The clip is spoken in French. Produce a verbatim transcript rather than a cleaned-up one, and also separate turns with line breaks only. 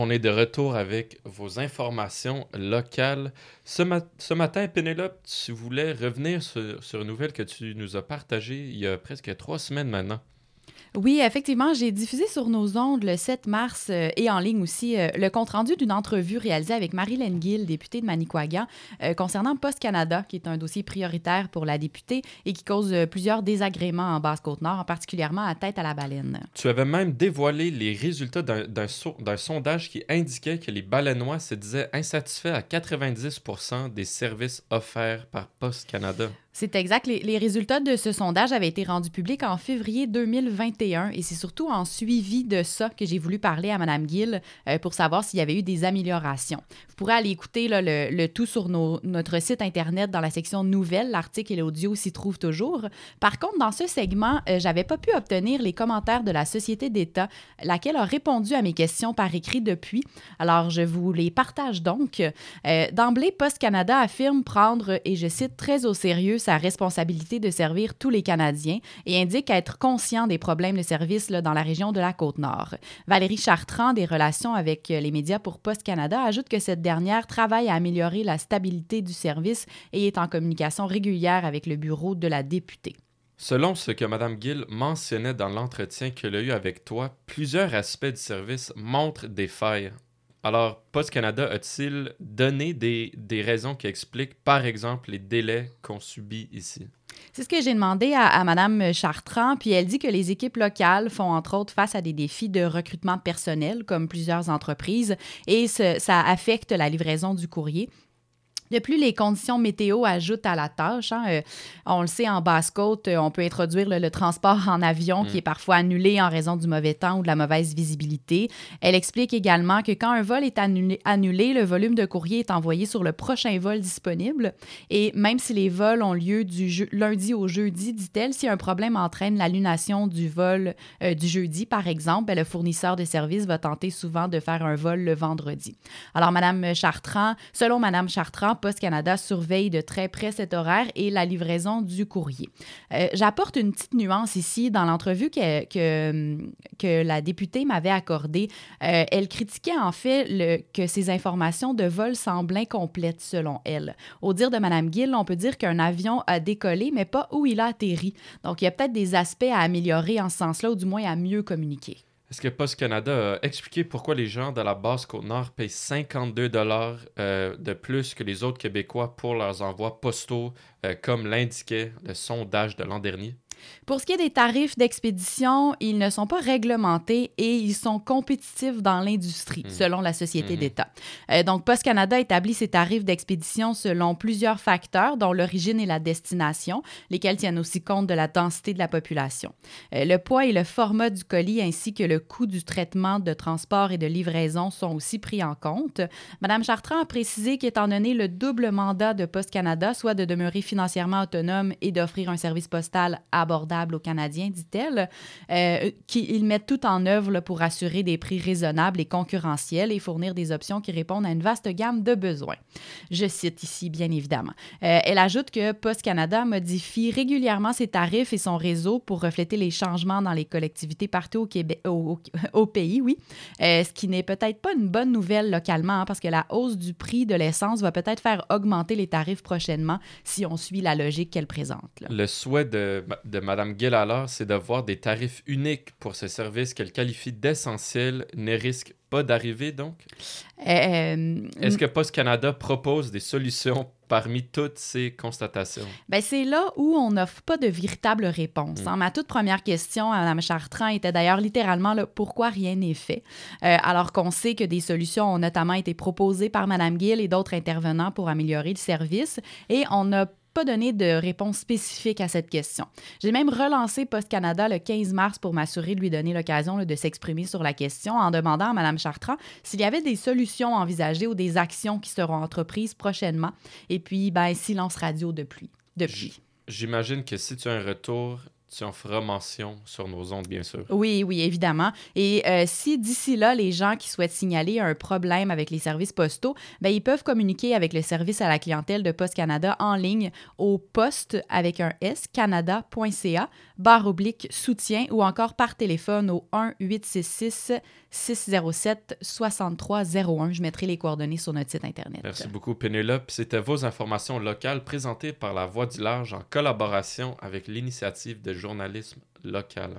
On est de retour avec vos informations locales. Ce, ma- ce matin, Pénélope, tu voulais revenir sur, sur une nouvelle que tu nous as partagée il y a presque trois semaines maintenant.
Oui, effectivement, j'ai diffusé sur nos ondes le sept mars euh, et en ligne aussi euh, le compte-rendu d'une entrevue réalisée avec Marie-Laine Gill, députée de Manicouagan, euh, concernant Post Canada, qui est un dossier prioritaire pour la députée et qui cause euh, plusieurs désagréments en Basse-Côte-Nord, particulièrement à Tête-à-la-Baleine.
Tu avais même dévoilé les résultats d'un, d'un so- d'un sondage qui indiquait que les Baleinois se disaient insatisfaits à quatre-vingt-dix pour cent des services offerts par Post Canada.
C'est exact. Les, les résultats de ce sondage avaient été rendus publics en février deux mille vingt et un et c'est surtout en suivi de ça que j'ai voulu parler à Mme Gill euh, pour savoir s'il y avait eu des améliorations. Vous pourrez aller écouter là, le, le tout sur nos- notre site Internet dans la section Nouvelles. L'article et l'audio s'y trouvent toujours. Par contre, dans ce segment, euh, j'avais pas pu obtenir les commentaires de la Société d'État, laquelle a répondu à mes questions par écrit depuis. Alors, je vous les partage donc. Euh, d'emblée, Post Canada affirme prendre, et je cite, très au sérieux sa responsabilité de servir tous les Canadiens et indique être conscient des problèmes de service là, dans la région de la Côte-Nord. Valérie Chartrand, des relations avec les médias pour Post Canada, ajoute que cette dernière travaille à améliorer la stabilité du service et est en communication régulière avec le bureau de la députée.
Selon ce que Mme Gill mentionnait dans l'entretien qu'elle a eu avec toi, plusieurs aspects du service montrent des failles. Alors, Post Canada a-t-il donné des, des raisons qui expliquent, par exemple, les délais qu'on subit ici?
C'est ce que j'ai demandé à, à Mme Chartrand, puis elle dit que les équipes locales font entre autres face à des défis de recrutement personnel, comme plusieurs entreprises, et ce- ça affecte la livraison du courrier. De plus, les conditions météo ajoutent à la tâche. Hein. Euh, on le sait, en Basse-Côte, euh, on peut introduire le, le transport en avion qui
Mm.
est parfois annulé en raison du mauvais temps ou de la mauvaise visibilité. Elle explique également que quand un vol est annulé, annulé, le volume de courrier est envoyé sur le prochain vol disponible. Et même si les vols ont lieu du je- lundi au jeudi, dit-elle, si un problème entraîne l'annulation du vol euh, du jeudi, par exemple, ben, le fournisseur de services va tenter souvent de faire un vol le vendredi. Alors, Mme Chartrand, selon Mme Chartrand, Post Canada surveille de très près cet horaire et la livraison du courrier. Euh, j'apporte une petite nuance ici dans l'entrevue que, que, que la députée m'avait accordée. Euh, elle critiquait en fait le, que ces informations de vol semblent incomplètes selon elle. Au dire de Mme Gill, on peut dire qu'un avion a décollé, mais pas où il a atterri. Donc, il y a peut-être des aspects à améliorer en ce sens-là, ou du moins à mieux communiquer.
Est-ce que Post Canada a expliqué pourquoi les gens de la Basse-Côte-Nord payent cinquante-deux dollars euh, de plus que les autres Québécois pour leurs envois postaux, euh, comme l'indiquait le sondage de l'an dernier?
Pour ce qui est des tarifs d'expédition, ils ne sont pas réglementés et ils sont compétitifs dans l'industrie,
Mm.
selon la Société
Mhm.
d'État. Euh, donc, Post Canada établit ses tarifs d'expédition selon plusieurs facteurs, dont l'origine et la destination, lesquels tiennent aussi compte de la densité de la population. Euh, le poids et le format du colis, ainsi que le coût du traitement de transport et de livraison sont aussi pris en compte. Mme Chartrand a précisé qu'étant donné le double mandat de Post Canada, soit de demeurer financièrement autonome et d'offrir un service postal abordable aux Canadiens, dit-elle, euh, qu'ils mettent tout en œuvre là, pour assurer des prix raisonnables et concurrentiels et fournir des options qui répondent à une vaste gamme de besoins. Je cite ici, bien évidemment. Euh, elle ajoute que Post Canada modifie régulièrement ses tarifs et son réseau pour refléter les changements dans les collectivités partout au, Québec, au, au, au pays, oui. Euh, ce qui n'est peut-être pas une bonne nouvelle localement, hein, parce que la hausse du prix de l'essence va peut-être faire augmenter les tarifs prochainement si on suit la logique qu'elle présente. Là.
Le souhait de, de Mme Gill alors, c'est de voir des tarifs uniques pour ce service qu'elle qualifie d'essentiel, ne risque pas d'arriver donc?
Euh,
Est-ce que Post Canada propose des solutions parmi toutes ces constatations?
Ben, c'est là où on n'offre pas de véritable réponse.
Mm.
Hein. Ma toute première question à Mme Chartrand était d'ailleurs littéralement là, pourquoi rien n'est fait, euh, alors qu'on sait que des solutions ont notamment été proposées par Mme Gill et d'autres intervenants pour améliorer le service, et on n'a pas donné de réponse spécifique à cette question. J'ai même relancé Post Canada le quinze mars pour m'assurer de lui donner l'occasion là, de s'exprimer sur la question en demandant à Mme Chartrand s'il y avait des solutions envisagées ou des actions qui seront entreprises prochainement. Et puis, ben, silence radio depuis. depuis.
J- J'imagine que si tu as un retour, tu en feras mention sur nos ondes, bien sûr.
Oui, oui, évidemment. Et euh, si d'ici là, les gens qui souhaitent signaler un problème avec les services postaux, ben, ils peuvent communiquer avec le service à la clientèle de Post Canada en ligne au poste avec un S, canada point c a, barre oblique soutien, ou encore par téléphone au un huit six six six zéro sept, soixante-trois zéro un. Je mettrai les coordonnées sur notre site Internet.
Merci beaucoup, Pénélope. C'était vos informations locales présentées par La Voix du Large en collaboration avec l'Initiative de journalisme local.